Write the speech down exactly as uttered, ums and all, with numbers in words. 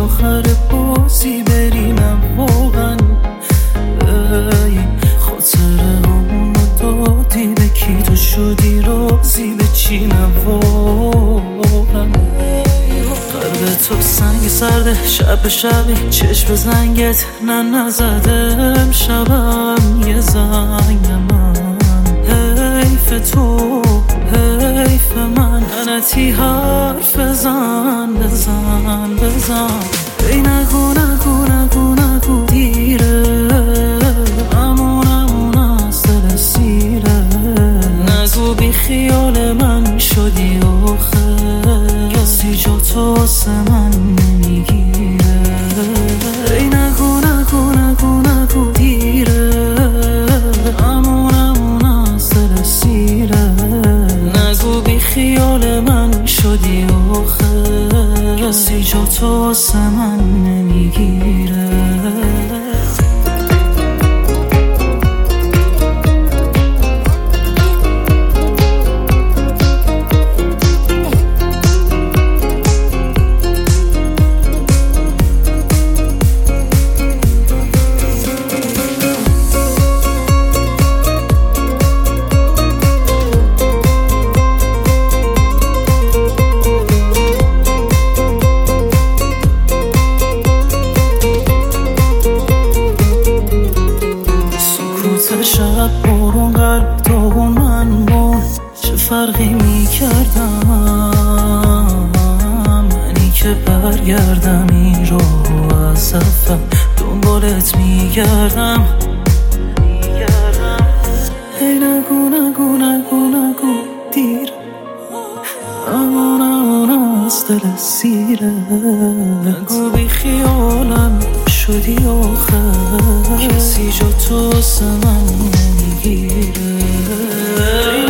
آخر بازی برینم واقعا. ای خاطره همونو دادی به کی، تو شدی رازی به چینم واقعا. قلب تو سنگ سرده شب به شبی چشم زنگت نه نزدم شبم یه زنگ من. حیف تو حیف من لعنتی حرف بزن بزن بزن. ای نگو نگو نگو نگو دیره امون امون از دل سیره. نگو بی خیال من شدی آخه کسی جا تو واسه من نمیگیره. ای نگو نگو نگو نگو دیره امون امون از دل سیره. نگو بی خیال من شدی آخه کسی جا تو واسه من نمیگیره. شب برون قلب تو و من بون چه فرقی میکردم؟ منی که برگردم این رو از اول دنبالت میگردم. ای نگو نگو نگو نگو دیر امان امان از دل سیره. نگو بی خیالم شدی آخر کسی جا تو واسه من نمیگیره.